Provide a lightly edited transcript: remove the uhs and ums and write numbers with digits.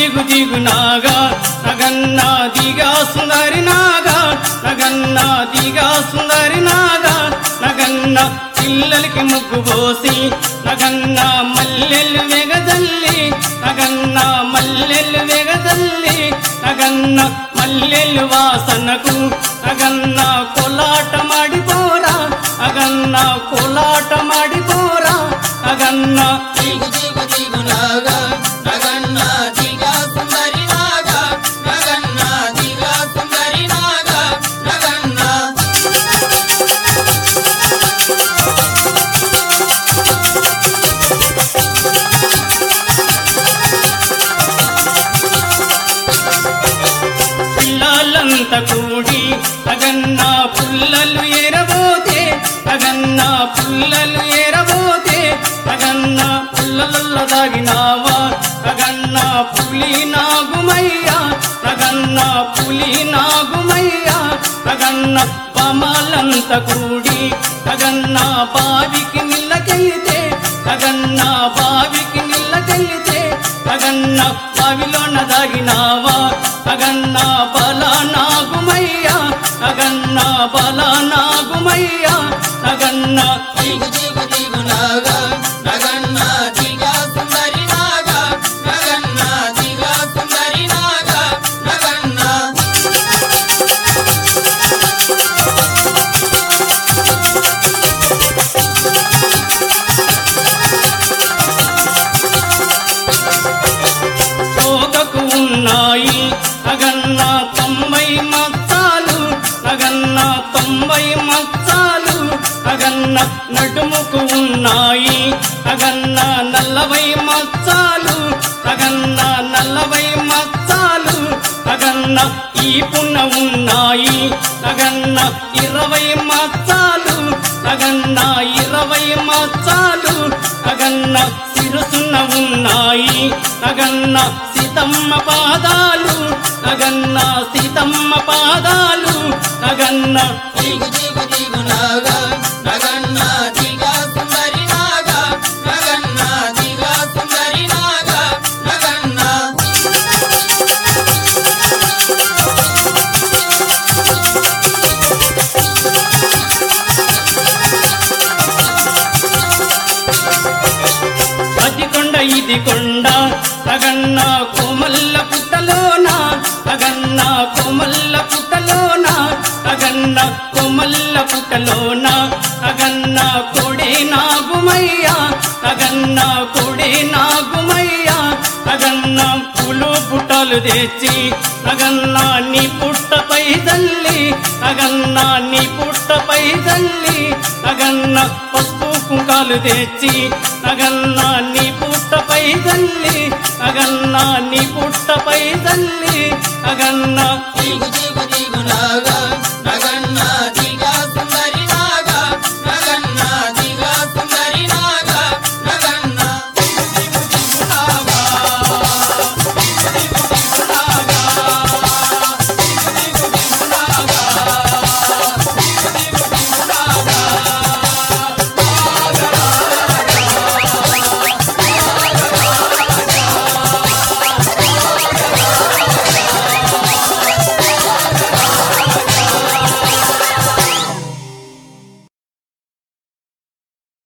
దిగు దిగు నాగా నగన్న దిగా సుందరి నాగా నగన్న దిగా సుందరి నాగా నగన్న పిల్లలకి ముగ్గు పోసి నగన్న మల్లెలు వెగదల్లి నగన్న మల్లెలు వెగదల్లి నగన్న మల్లెలు వాసనకు నగన్న కోలాట మాడిపోరా నగన్న కోలాట మాడిపోరా నగన్న దిగు దిగు దిగు నాగా నగన్న దిగా సుందరి నాగా నగన్న దిగా సుందరి నాగా నగన్న పిల్లలంతా కూడి నగన్న పుల్లలు ఎరబోతే నగన్న పుల్లలు ఎరబోతే నగన్న పుల్లలలో దాగినావా నగన్న పులి నాగుమయ్యా నగన్న పులి నాగుమయ్యా నగన్న పమాలంతా కూడి నగన్న బావికి నిల్లకెళ్తే నగన్న బావికి నిల్లకెళ్తే నగన్న బావిలోన దాగినావా నగన్న బల నాగుమయ్యా నగన్న బల నాగుమయ్యా నగన్న దిగు దిగు దిగు నాగా నగన్న దిగా సుందరి నాగా నగన్న దిగా సుందరి నాగా నగన్న తోకకు ఉన్నాయి నగన్న 90 మచ్చాలు నగన్న 90 మచ్చాలు నగన్న నడుముకు ఉన్నాయి నగన్న 40 మచ్చాలు నగన్న 40 మచ్చాలు నగన్న ఈ పున్న ఉన్నాయి నగన్న 20 మచ్చాలు నగన్న 20 మచ్చాలు నగన్న సిరుసున్న ఉన్నాయి నగన్న సీతమ్మ పాదాలు నగన్న సీతమ్మ పాదాలు నగన్న దిగు దిగు దిగు నాగా నగన్న దిగా సుందరి నాగా నగన్న దిగా సుందరి నాగా నగన్న అది కొండ ఇది కొండ నగన్న కోమల్ల పుట్టలోన నగన్న కోమల్ల పుట్టలోన నగన్న కోమల్ల పుట్టలోన నగన్న కోడే నాగుమయ్యా నగన్న కోడే నాగుమయ్యా నగన్న పూలు పుట్టలు తెచ్చి నగన్న నీ పుట్టపై తల్లి నగన్న నీ పుట్టపై తల్లి నగన్న పసుపు కుంకాలు తెచ్చి నగన్న నీ పుట్టపై తల్లి నగన్న నీ పుట్టపై తల్లి నగన్న దిగు దిగు